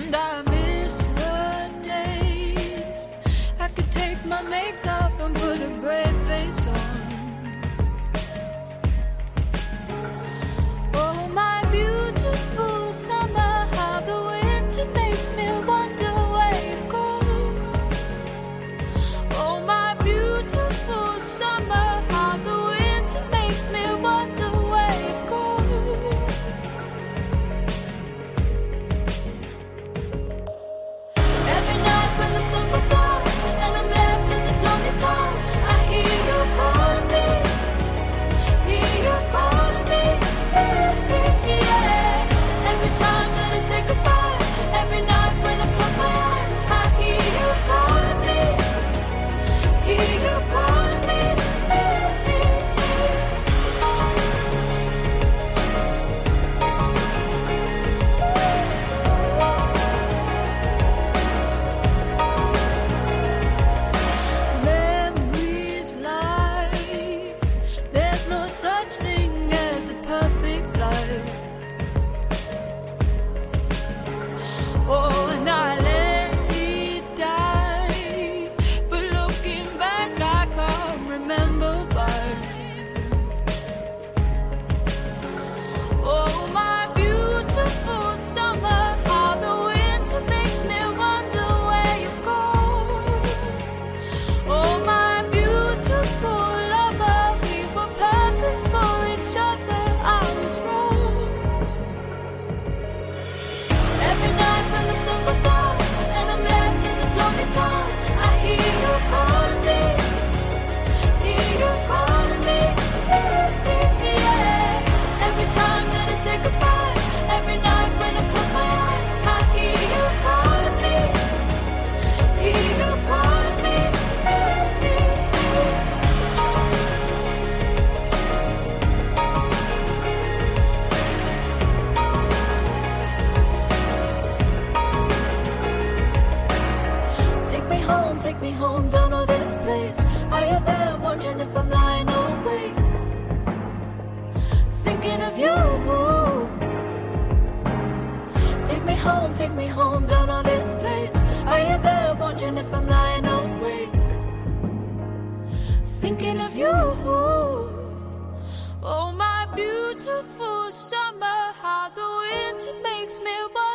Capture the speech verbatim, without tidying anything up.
And I miss the days I could take my makeup and put a brave face on. Oh, my beautiful summer, how the winter makes me wonder where you've gone. Oh, my beautiful summer, how the winter makes me wonder where you've gone. Every night when the sun goes down and I'm left in this lonely town, I hear you calling me, hear you calling me, yeah, yeah, yeah. Every time that I say goodbye, every night when I close my eyes, I hear you calling me, hear you calling me, yeah, yeah, yeah. Memories lie. There's no such thing as a perfect life. Oh, and I let it die. But looking back, I can't remember why. Oh, my beautiful summer, how the winter makes me wonder where you've gone. Oh, my beautiful lover, we were perfect for each other, I was wrong. Every night when the sun goes down and I'm left in this lonely town, I hear you calling me, hear you calling me, yeah, yeah, yeah. Every time that I say goodbye, every night when I close my eyes, I hear you calling me, hear you calling me, yeah, yeah, yeah. Take me home, take me home, don't know this place. Are you there, wondering if I'm lying awake, thinking of you? Take me home, take me home, don't know this place. Are you there, wondering if I'm lying awake, thinking of you? Oh, my beautiful summer, how the winter makes me wonder